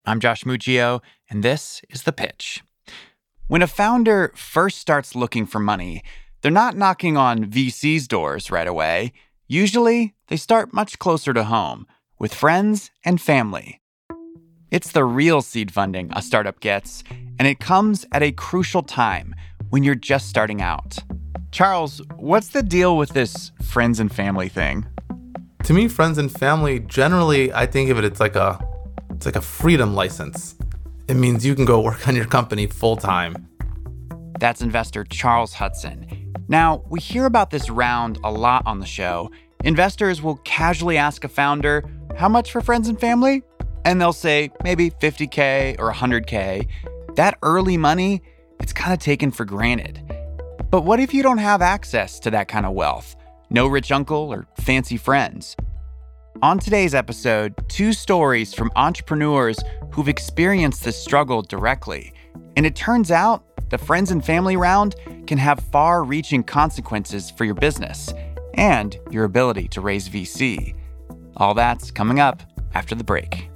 I'm Josh Muccio, and this is The Pitch. When a founder first starts looking for money, they're not knocking on VC's doors right away. Usually, they start much closer to home, with friends and family. It's the real seed funding a startup gets, and it comes at a crucial time when you're just starting out. Charles, what's the deal with this friends and family thing? To me, friends and family, generally, I think of it, it's like a freedom license. It means you can go work on your company full time. That's investor Charles Hudson. Now, we hear about this round a lot on the show. Investors will casually ask a founder, how much for friends and family? And they'll say maybe $50K or $100K. That early money, it's kind of taken for granted. But what if you don't have access to that kind of wealth? No rich uncle or fancy friends? On today's episode, 2 stories from entrepreneurs who've experienced this struggle directly. And it turns out the friends and family round can have far-reaching consequences for your business and your ability to raise VC. All that's coming up after the break.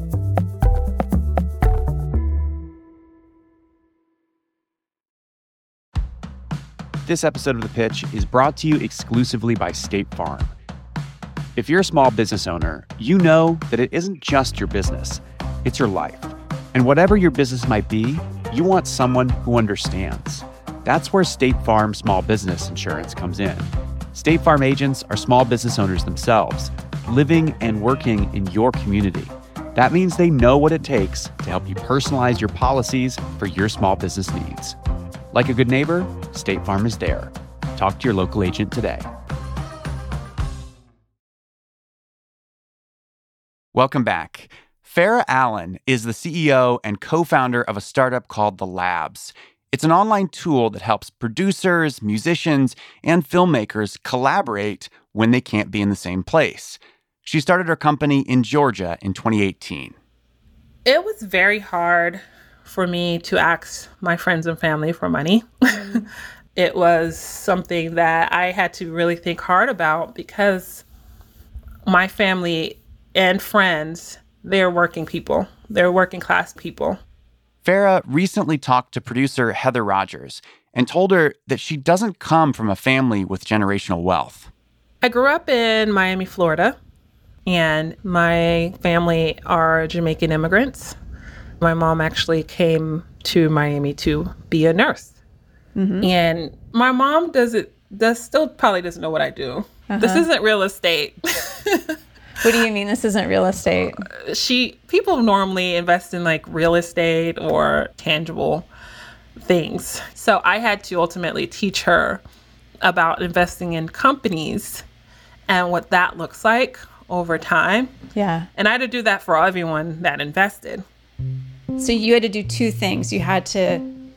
This episode of The Pitch is brought to you exclusively by State Farm. If you're a small business owner, you know that it isn't just your business, it's your life. And whatever your business might be, you want someone who understands. That's where State Farm Small Business Insurance comes in. State Farm agents are small business owners themselves, living and working in your community. That means they know what it takes to help you personalize your policies for your small business needs. Like a good neighbor, State Farm is there. Talk to your local agent today. Welcome back. Farah Allen is the CEO and co-founder of a startup called The Labs. It's an online tool that helps producers, musicians, and filmmakers collaborate when they can't be in the same place. She started her company in Georgia in 2018. It was very hard for me to ask my friends and family for money. It was something that I had to really think hard about because my family and friends, they're working people. They're working class people. Farah recently talked to producer Heather Rogers and told her that she doesn't come from a family with generational wealth. I grew up in Miami, Florida, and my family are Jamaican immigrants. My mom actually came to Miami to be a nurse. Mm-hmm. And my mom still probably doesn't know what I do. Uh-huh. This isn't real estate. What do you mean this isn't real estate? People normally invest in like real estate or tangible things. So I had to ultimately teach her about investing in companies and what that looks like over time. Yeah. And I had to do that for everyone that invested. So you had to do 2 things. You had to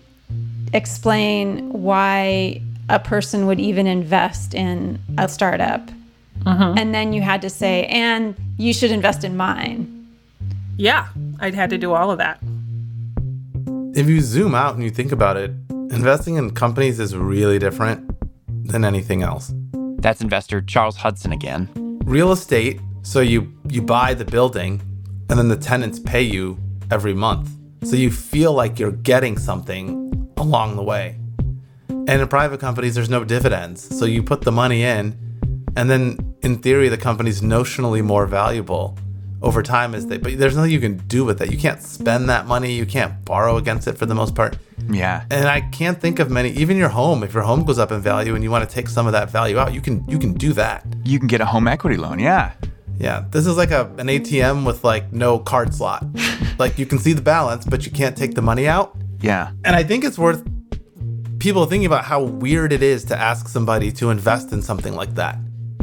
explain why a person would even invest in a startup. Mm-hmm. And then you had to say, and you should invest in mine. Yeah, I had to do all of that. If you zoom out and you think about it, investing in companies is really different than anything else. That's investor Charles Hudson again. Real estate, so you buy the building and then the tenants pay you every month. So you feel like you're getting something along the way. And in private companies, there's no dividends. So you put the money in, and then in theory, the company's notionally more valuable over time but there's nothing you can do with it. You can't spend that money. You can't borrow against it for the most part. Yeah. And I can't think of many, even your home, if your home goes up in value and you want to take some of that value out, you can do that. You can get a home equity loan, yeah. Yeah, this is like an ATM with like no card slot. Like you can see the balance, but you can't take the money out. Yeah. And I think it's worth people thinking about how weird it is to ask somebody to invest in something like that.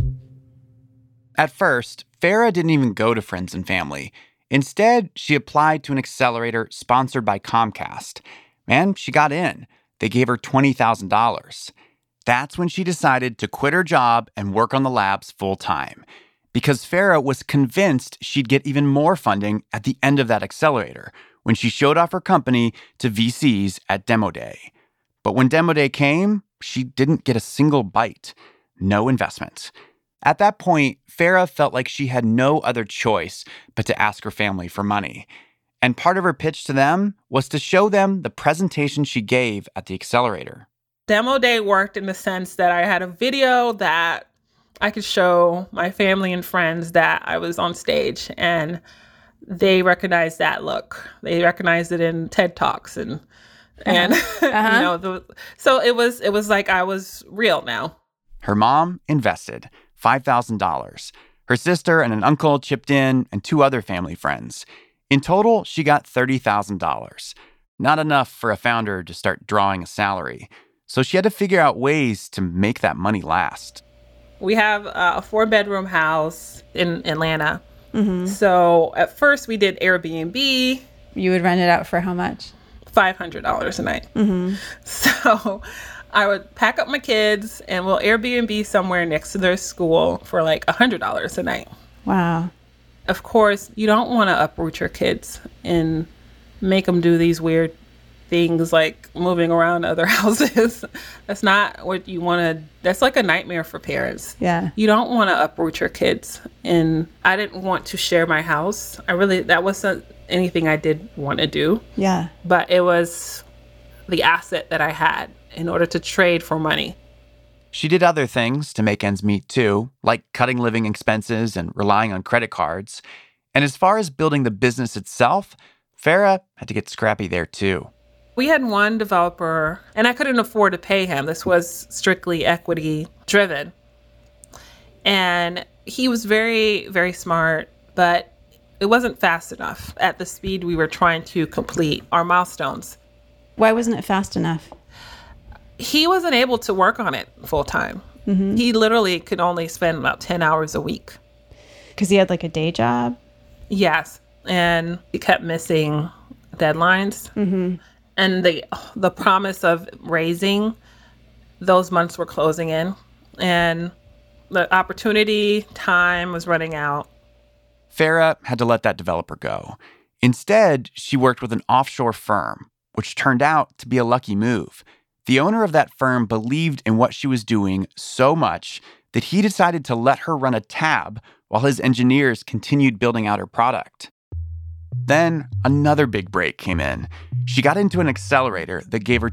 At first, Farah didn't even go to friends and family. Instead, she applied to an accelerator sponsored by Comcast. And she got in. They gave her $20,000. That's when she decided to quit her job and work on the labs full time. Because Farah was convinced she'd get even more funding at the end of that accelerator when she showed off her company to VCs at Demo Day. But when Demo Day came, she didn't get a single bite. No investment. At that point, Farah felt like she had no other choice but to ask her family for money. And part of her pitch to them was to show them the presentation she gave at the accelerator. Demo day worked in the sense that I had a video that I could show my family and friends that I was on stage, and they recognized that look. They recognized it in TED Talks and so it was like I was real now. Her mom invested $5,000. Her sister and an uncle chipped in, and 2 other family friends. In total, she got $30,000. Not enough for a founder to start drawing a salary. So she had to figure out ways to make that money last. We have a 4-bedroom house in Atlanta. So at first we did Airbnb. You would rent it out for how much? $500 a night. So I would pack up my kids and we'll Airbnb somewhere next to their school for like $100 a night. Wow. Of course, you don't want to uproot your kids and make them do these weird things like moving around other houses. That's not what you want to, that's like a nightmare for parents. Yeah. You don't want to uproot your kids. And I didn't want to share my house. That wasn't anything I did want to do. Yeah. But it was the asset that I had in order to trade for money. She did other things to make ends meet too, like cutting living expenses and relying on credit cards. And as far as building the business itself, Farah had to get scrappy there too. We had one developer, and I couldn't afford to pay him. This was strictly equity driven. And he was very, very smart, but it wasn't fast enough at the speed we were trying to complete our milestones. Why wasn't it fast enough? He wasn't able to work on it full time. He literally could only spend about 10 hours a week. Because he had like a day job? Yes. And he kept missing deadlines. And the promise of raising, those months were closing in. And the opportunity time was running out. Farah had to let that developer go. Instead, she worked with an offshore firm, which turned out to be a lucky move. The owner of that firm believed in what she was doing so much that he decided to let her run a tab while his engineers continued building out her product. Then another big break came in. She got into an accelerator that gave her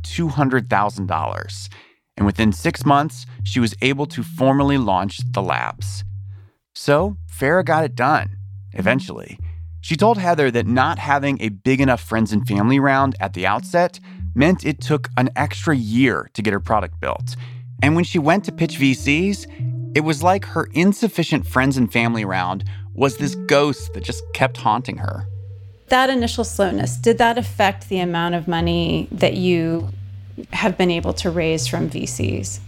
$200,000. And within 6 months, she was able to formally launch the labs. So Farah got it done, eventually. She told Heather that not having a big enough friends and family round at the outset meant it took an extra year to get her product built. And when she went to pitch VCs, it was like her insufficient friends and family round was this ghost that just kept haunting her. That initial slowness, did that affect the amount of money that you have been able to raise from VCs?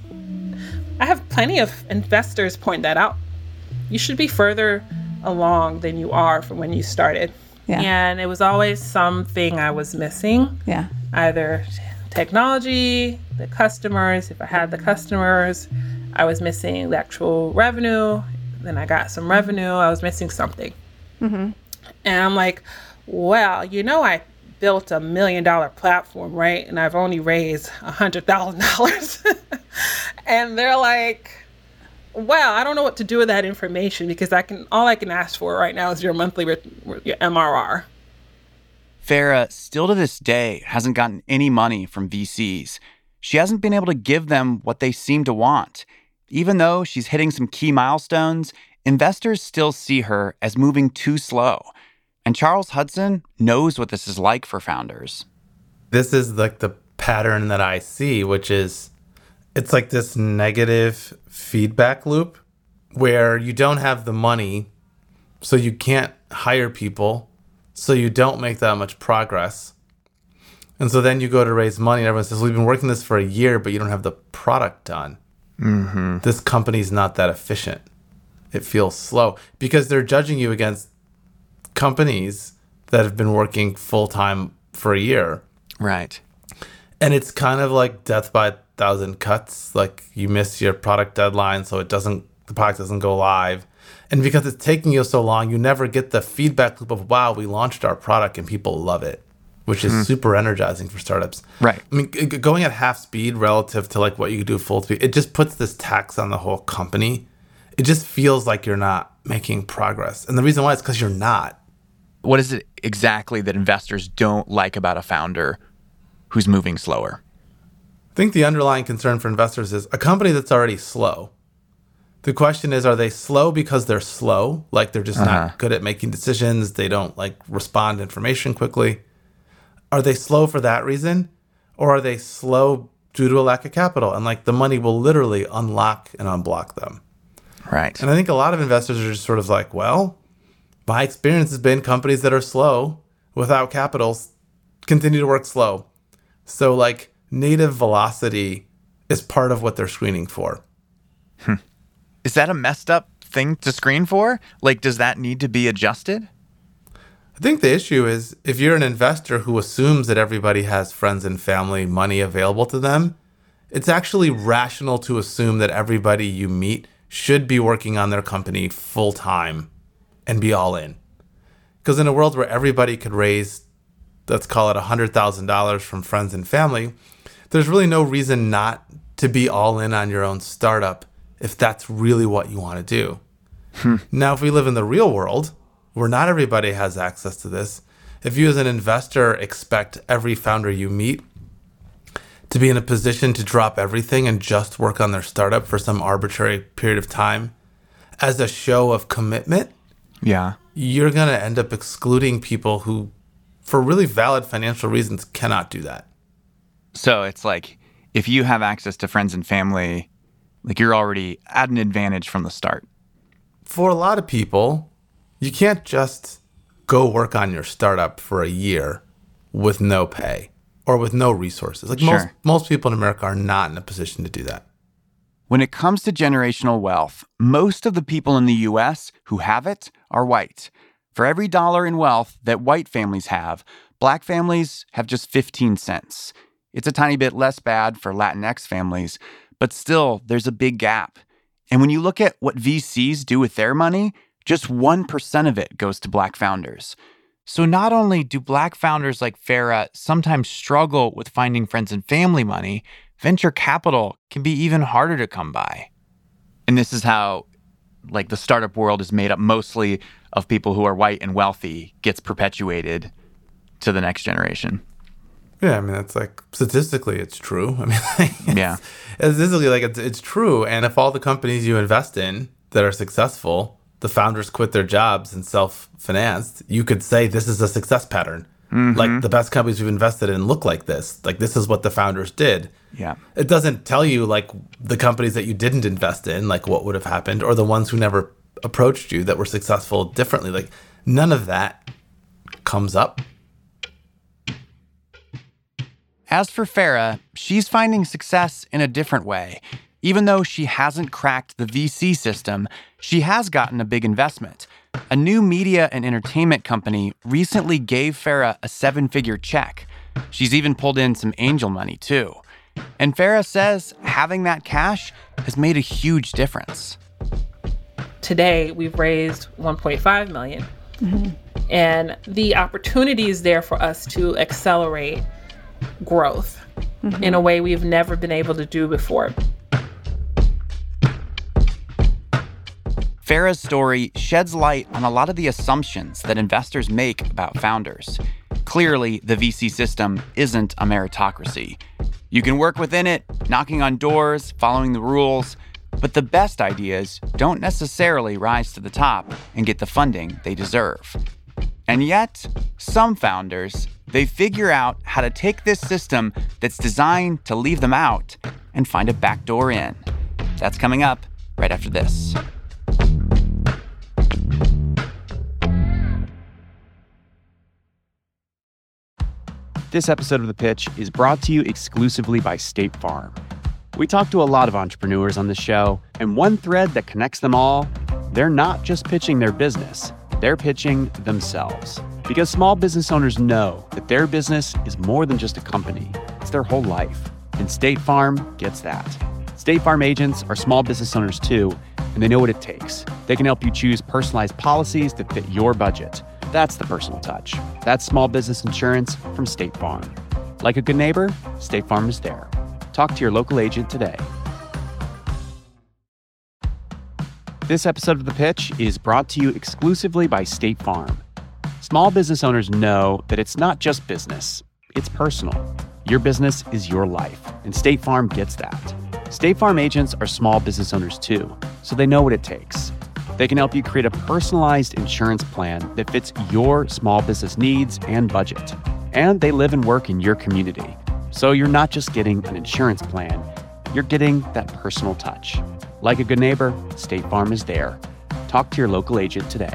I have plenty of investors point that out. You should be further along than you are from when you started. Yeah. And it was always something I was missing. Yeah. Either technology, the customers. If I had the customers, I was missing the actual revenue. Then I got some revenue. I was missing something. And I'm like, well, I built $1 million platform, right? And I've only raised $100,000. And they're like, well, I don't know what to do with that information because all I can ask for right now is your monthly your MRR. Farah, still to this day, hasn't gotten any money from VCs. She hasn't been able to give them what they seem to want. Even though she's hitting some key milestones, investors still see her as moving too slow. And Charles Hudson knows what this is like for founders. This is like the pattern that I see, which is it's like this negative feedback loop where you don't have the money, so you can't hire people, so you don't make that much progress. And so then you go to raise money and everyone says, we've been working this for a year, but you don't have the product done. This company's not that efficient. It feels slow because they're judging you against companies that have been working full-time for a year. Right. And it's kind of like death by 1,000 cuts. Like you miss your product deadline, so the product doesn't go live. And because it's taking you so long, you never get the feedback loop of, wow, we launched our product and people love it, which is super energizing for startups. Right. I mean, going at half speed relative to like what you could do full speed, it just puts this tax on the whole company. It just feels like you're not making progress. And the reason why is because you're not. What is it exactly that investors don't like about a founder who's moving slower? I think the underlying concern for investors is a company that's already slow. The question is, are they slow because they're slow? Like they're just not good at making decisions. They don't respond to information quickly. Are they slow for that reason? Or are they slow due to a lack of capital? And the money will literally unlock and unblock them. Right. And I think a lot of investors are just sort of well, my experience has been companies that are slow without capitals continue to work slow. So native velocity is part of what they're screening for. Is that a messed up thing to screen for? Does that need to be adjusted? I think the issue is if you're an investor who assumes that everybody has friends and family money available to them, it's actually rational to assume that everybody you meet should be working on their company full time and be all in. Because in a world where everybody could raise, let's call it $100,000 from friends and family, there's really no reason not to be all in on your own startup if that's really what you want to do. Now, if we live in the real world, where not everybody has access to this, if you as an investor expect every founder you meet to be in a position to drop everything and just work on their startup for some arbitrary period of time as a show of commitment, you're going to end up excluding people who, for really valid financial reasons, cannot do that. So it's if you have access to friends and family, you're already at an advantage from the start. For a lot of people, you can't just go work on your startup for a year with no pay or with no resources. Most people in America are not in a position to do that. When it comes to generational wealth, most of the people in the U.S. who have it are white. For every dollar in wealth that white families have, black families have just 15 cents. It's a tiny bit less bad for Latinx families, but still, there's a big gap. And when you look at what VCs do with their money, just 1% of it goes to black founders. So not only do black founders like Farah sometimes struggle with finding friends and family money, venture capital can be even harder to come by. And this is how, the startup world is made up mostly of people who are white and wealthy, gets perpetuated to the next generation. Yeah, that's statistically it's true. Statistically, it's true. And if all the companies you invest in that are successful, the founders quit their jobs and self-financed, you could say this is a success pattern. The best companies we've invested in look like this. This is what the founders did. Yeah. It doesn't tell you the companies that you didn't invest in, what would have happened, or the ones who never approached you that were successful differently. None of that comes up. As for Farah, she's finding success in a different way. Even though she hasn't cracked the VC system, she has gotten a big investment. A new media and entertainment company recently gave Farah a 7-figure check. She's even pulled in some angel money, too. And Farah says having that cash has made a huge difference. Today, we've raised $1.5 million. And the opportunity is there for us to accelerate growth in a way we've never been able to do before. Farah's story sheds light on a lot of the assumptions that investors make about founders. Clearly, the VC system isn't a meritocracy. You can work within it, knocking on doors, following the rules, but the best ideas don't necessarily rise to the top and get the funding they deserve. And yet, some founders, they figure out how to take this system that's designed to leave them out and find a backdoor in. That's coming up right after this. This episode of The Pitch is brought to you exclusively by State Farm. We talk to a lot of entrepreneurs on the show, and one thread that connects them all, they're not just pitching their business, they're pitching themselves. Because small business owners know that their business is more than just a company, it's their whole life. And State Farm gets that. State Farm agents are small business owners too, and they know what it takes. They can help you choose personalized policies that fit your budget. That's the personal touch. That's small business insurance from State Farm. Like a good neighbor, State Farm is there. Talk to your local agent today. This episode of The Pitch is brought to you exclusively by State Farm. small business owners know that it's not just business, it's personal. Your business is your life, and State Farm gets that. State Farm agents are small business owners too, so they know what it takes. They can help you create a personalized insurance plan that fits your small business needs and budget. And they live and work in your community. So you're not just getting an insurance plan, you're getting that personal touch. Like a good neighbor, State Farm is there. Talk to your local agent today.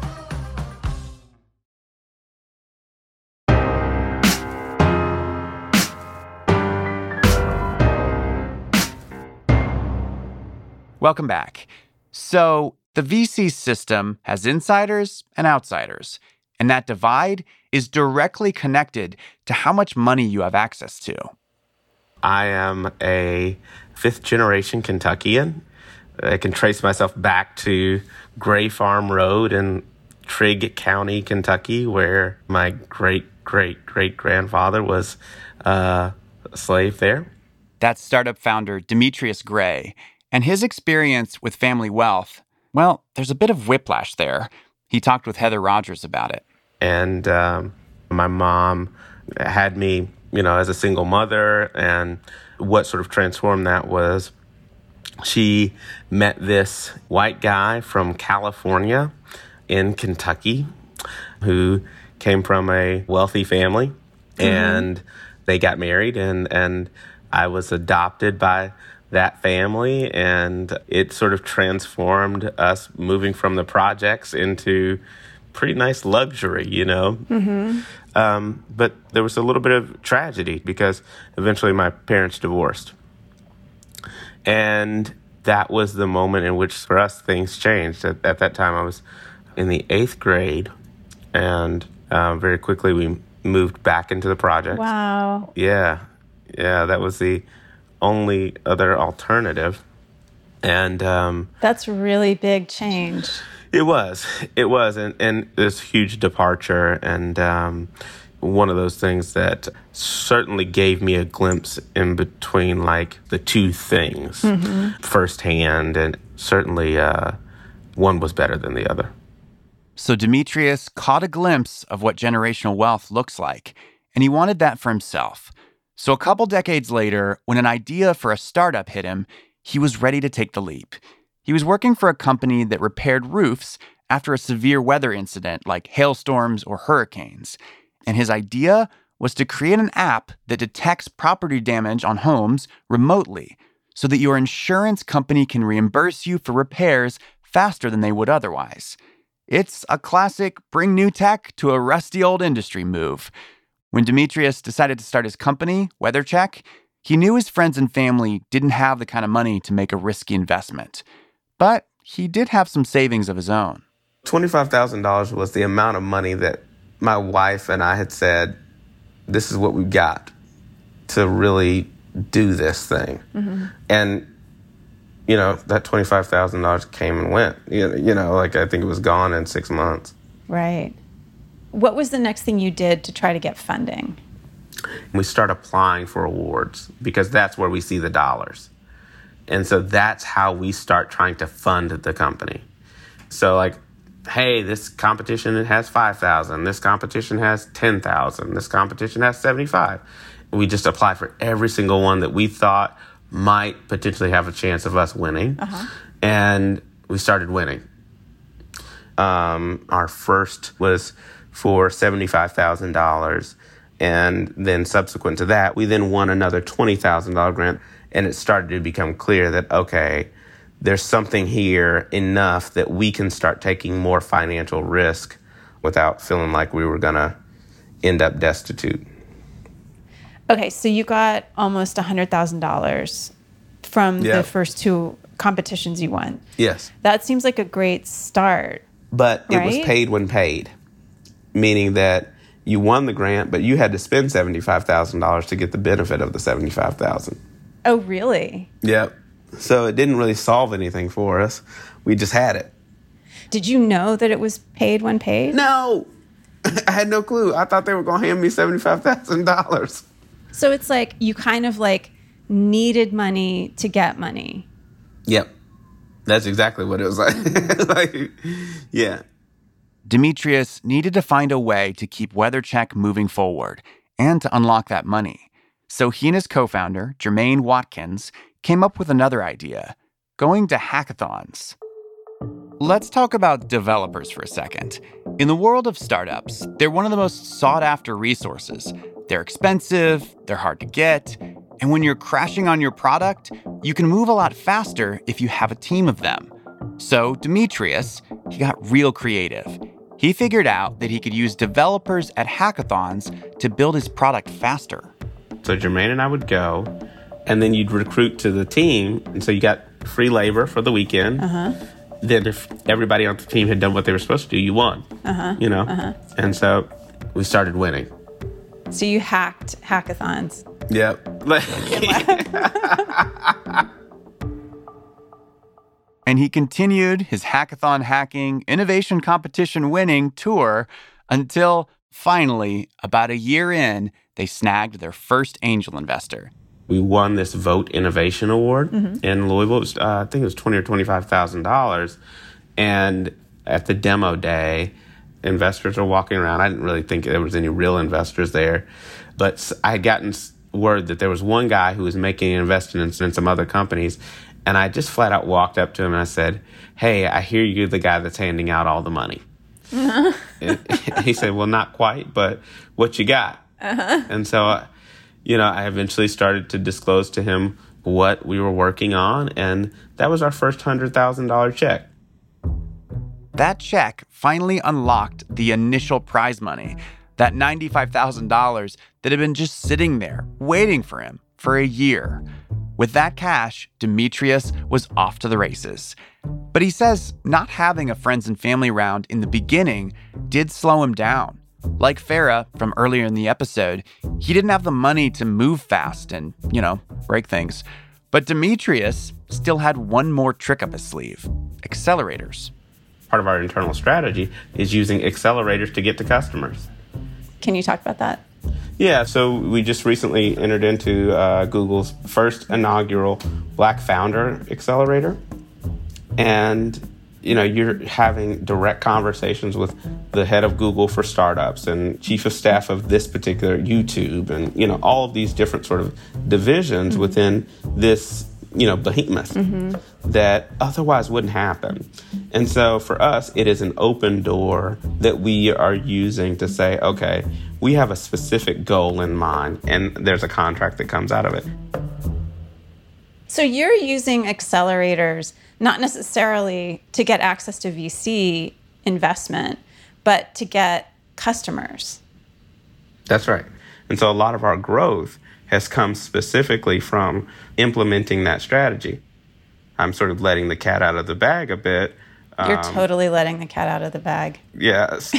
Welcome back. So, the VC system has insiders and outsiders, and that divide is directly connected to how much money you have access to. I am a fifth-generation Kentuckian. I can trace myself back to Gray Farm Road in Trigg County, Kentucky, where my great-great-great-grandfather was a slave there. That's startup founder Demetrius Gray, and his experience with family wealth. Well, there's a bit of whiplash there. He talked with Heather Rogers about it. And my mom had me, as a single mother. And what sort of transformed that was she met this white guy from California in Kentucky who came from a wealthy family. And they got married, and I was adopted by that family, and it sort of transformed us moving from the projects into pretty nice luxury, But there was a little bit of tragedy because eventually my parents divorced. And that was the moment in which, for us, things changed. At that time, I was in the 8th grade, and very quickly we moved back into the project. Wow. Yeah, that was the only other alternative. And that's really big change. It was, and this huge departure, and one of those things that certainly gave me a glimpse in between, like, the two things firsthand, and certainly one was better than the other. So Demetrius caught a glimpse of what generational wealth looks like, and he wanted that for himself. So a couple decades later, when an idea for a startup hit him, he was ready to take the leap. He was working for a company that repaired roofs after a severe weather incident like hailstorms or hurricanes. And his idea was to create an app that detects property damage on homes remotely so that your insurance company can reimburse you for repairs faster than they would otherwise. It's a classic bring new tech to a rusty old industry move. When Demetrius decided to start his company, WeatherCheck, he knew his friends and family didn't have the kind of money to make a risky investment. But he did have some savings of his own. $25,000 was the amount of money that my wife and I had said, this is what we've got to really do this thing. And, that $25,000 came and went. I think it was gone in 6 months. Right. What was the next thing you did to try to get funding? We start applying for awards because that's where we see the dollars. And so that's how we start trying to fund the company. So hey, this competition has 5,000. This competition has 10,000. This competition has 75. We just apply for every single one that we thought might potentially have a chance of us winning. And we started winning. Our first was for $75,000. And then subsequent to that, we then won another $20,000 grant. And it started to become clear that, okay, there's something here enough that we can start taking more financial risk without feeling like we were going to end up destitute. Okay, so you got almost $100,000 from the first two competitions you won. Yes. That seems like a great start. But right? It was paid when paid, meaning that you won the grant, but you had to spend $75,000 to get the benefit of the $75,000. Oh, really? Yep. So it didn't really solve anything for us. We just had it. Did you know that it was paid when paid? No. I had no clue. I thought they were going to hand me $75,000. So it's like you kind of needed money to get money. Yep. That's exactly what it was like. Yeah. Demetrius needed to find a way to keep WeatherCheck moving forward and to unlock that money. So he and his co-founder, Jermaine Watkins, came up with another idea, going to hackathons. Let's talk about developers for a second. In the world of startups, they're one of the most sought-after resources. They're expensive, they're hard to get, and when you're crashing on your product, you can move a lot faster if you have a team of them. So Demetrius, he got real creative. He figured out that he could use developers at hackathons to build his product faster. So Jermaine and I would go, and then you'd recruit to the team, and so you got free labor for the weekend. Then if everybody on the team had done what they were supposed to do, you won. And so we started winning. So you hacked hackathons. Yep. And he continued his hackathon hacking, innovation competition winning tour until finally, about a year in, they snagged their first angel investor. We won this Vote Innovation Award in Louisville. It was, I think it was $20,000 or $25,000. And at the demo day, investors are walking around. I didn't really think there was any real investors there. But I had gotten word that there was one guy who was making investments in some other companies. And I just flat out walked up to him and I said, "Hey, I hear you're the guy that's handing out all the money." He said, "Well, not quite, but what you got?" And so, I eventually started to disclose to him what we were working on. And that was our first $100,000 check. That check finally unlocked the initial prize money, that $95,000 that had been just sitting there waiting for him for a year. With that cash, Demetrius was off to the races. But he says not having a friends and family round in the beginning did slow him down. Like Farah from earlier in the episode, he didn't have the money to move fast and, break things. But Demetrius still had one more trick up his sleeve: accelerators. Part of our internal strategy is using accelerators to get to customers. Can you talk about that? Yeah, so we just recently entered into Google's first inaugural Black Founder Accelerator. And, you're having direct conversations with the head of Google for startups and chief of staff of this particular YouTube and, all of these different sort of divisions within this, behemoth that otherwise wouldn't happen. And so for us, it is an open door that we are using to say, okay, we have a specific goal in mind, and there's a contract that comes out of it. So you're using accelerators not necessarily to get access to VC investment, but to get customers. That's right. And so a lot of our growth has come specifically from implementing that strategy. I'm sort of letting the cat out of the bag a bit. You're totally letting the cat out of the bag. Yes.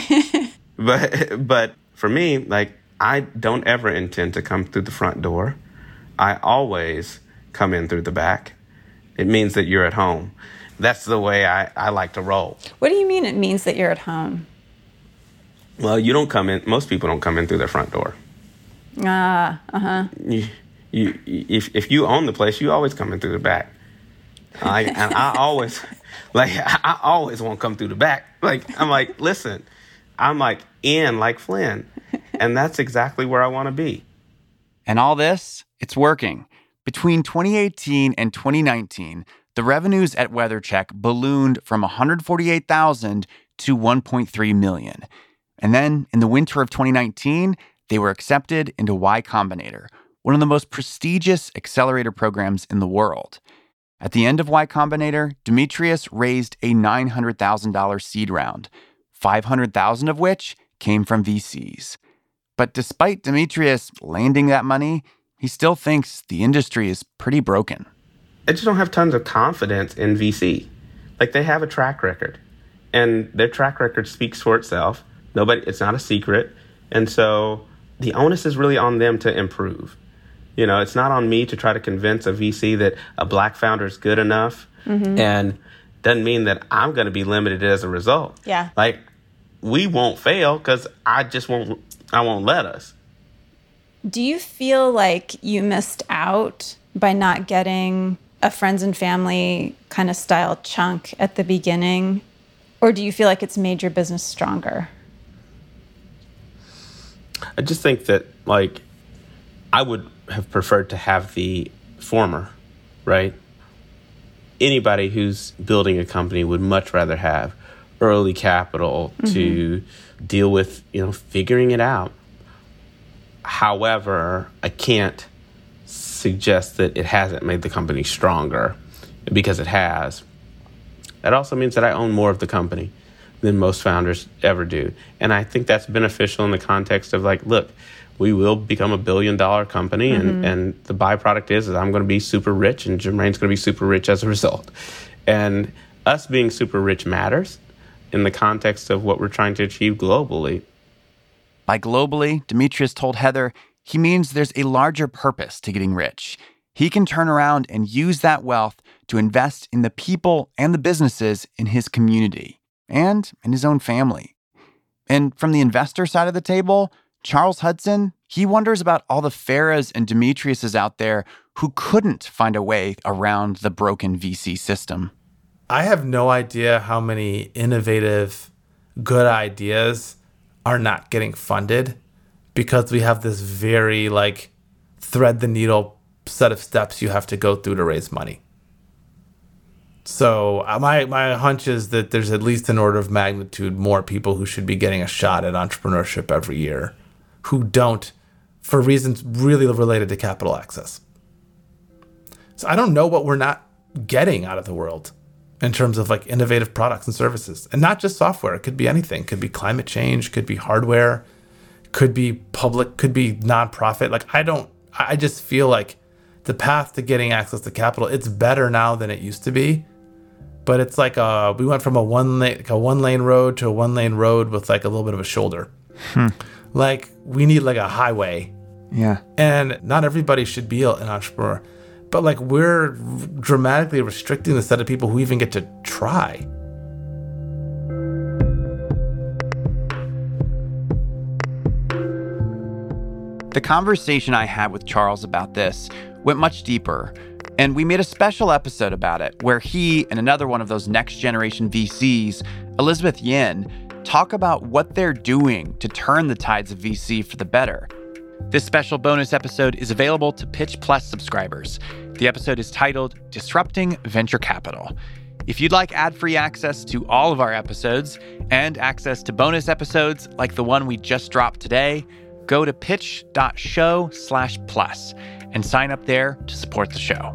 But for me, I don't ever intend to come through the front door. I always come in through the back. It means that you're at home. That's the way I like to roll. What do you mean it means that you're at home? Well, you don't come in, most people don't come in through their front door. If you own the place, you always come in through the back. And I always, I always won't come through the back. Listen, I'm in like Flynn. And that's exactly where I want to be. And all this, it's working. Between 2018 and 2019, the revenues at WeatherCheck ballooned from $148,000 to $1.3 million. And then in the winter of 2019, they were accepted into Y Combinator, one of the most prestigious accelerator programs in the world. At the end of Y Combinator, Demetrius raised a $900,000 seed round, $500,000 of which came from VCs. But despite Demetrius landing that money, he still thinks the industry is pretty broken. I just don't have tons of confidence in VC. They have a track record, and their track record speaks for itself. It's not a secret. And so the onus is really on them to improve. It's not on me to try to convince a VC that a Black founder is good enough. And doesn't mean that I'm going to be limited as a result. Yeah. We won't fail because I won't let us. Do you feel like you missed out by not getting a friends and family kind of style chunk at the beginning? Or do you feel like it's made your business stronger? I just think that, like, I would have preferred to have the former, right? Anybody who's building a company would much rather have early capital to deal with, figuring it out. However, I can't suggest that it hasn't made the company stronger, because it has. That also means that I own more of the company than most founders ever do. And I think that's beneficial in the context of, like, look, we will become $1 billion company, and the byproduct is that I'm going to be super rich, and Jermaine's going to be super rich as a result. And us being super rich matters in the context of what we're trying to achieve globally. By globally, Demetrius told Heather he means there's a larger purpose to getting rich. He can turn around and use that wealth to invest in the people and the businesses in his community and in his own family. And from the investor side of the table, Charles Hudson, he wonders about all the Farahs and Demetriuses out there who couldn't find a way around the broken VC system. I have no idea how many innovative, good ideas are not getting funded because we have this very, thread the needle set of steps you have to go through to raise money. So my hunch is that there's at least an order of magnitude more people who should be getting a shot at entrepreneurship every year who don't, for reasons really related to capital access. So I don't know what we're not getting out of the world in terms of innovative products and services. And not just software. It could be anything. It could be climate change, could be hardware, could be public, could be nonprofit. I just feel like the path to getting access to capital, it's better now than it used to be. But it's we went from a one lane road to a 1 lane road with a little bit of a shoulder. We need a highway. Yeah. And not everybody should be an entrepreneur. But we're dramatically restricting the set of people who even get to try. The conversation I had with Charles about this went much deeper, and we made a special episode about it where he and another one of those next generation VCs, Elizabeth Yin, talk about what they're doing to turn the tides of VC for the better. This special bonus episode is available to Pitch Plus subscribers. The episode is titled Disrupting Venture Capital. If you'd like ad-free access to all of our episodes and access to bonus episodes like the one we just dropped today, go to pitch.show/plus and sign up there to support the show.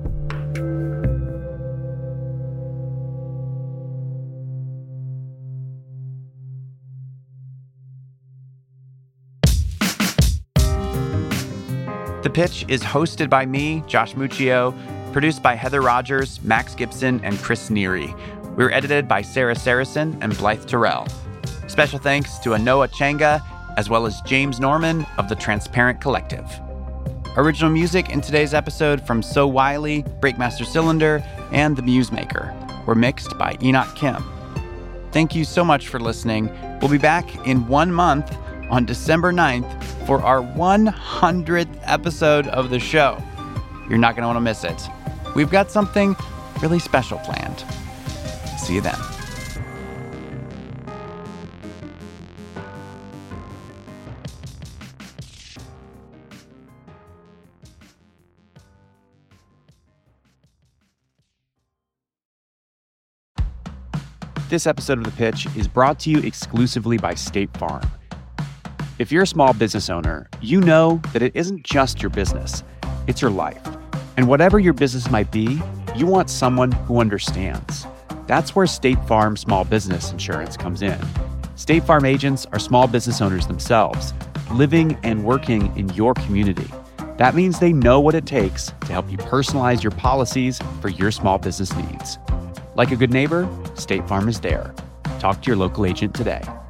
The Pitch is hosted by me, Josh Muccio, produced by Heather Rogers, Max Gibson, and Chris Neary. We're edited by Sarah Saracen and Blythe Terrell. Special thanks to Anoa Changa, as well as James Norman of the Transparent Collective. Original music in today's episode from So Wiley, Breakmaster Cylinder, and The Musemaker were mixed by Enoch Kim. Thank you so much for listening. We'll be back in 1 month on December 9th for our 100th episode of the show. You're not going to want to miss it. We've got something really special planned. See you then. This episode of The Pitch is brought to you exclusively by State Farm. If you're a small business owner, you know that it isn't just your business, it's your life. And whatever your business might be, you want someone who understands. That's where State Farm Small Business Insurance comes in. State Farm agents are small business owners themselves, living and working in your community. That means they know what it takes to help you personalize your policies for your small business needs. Like a good neighbor, State Farm is there. Talk to your local agent today.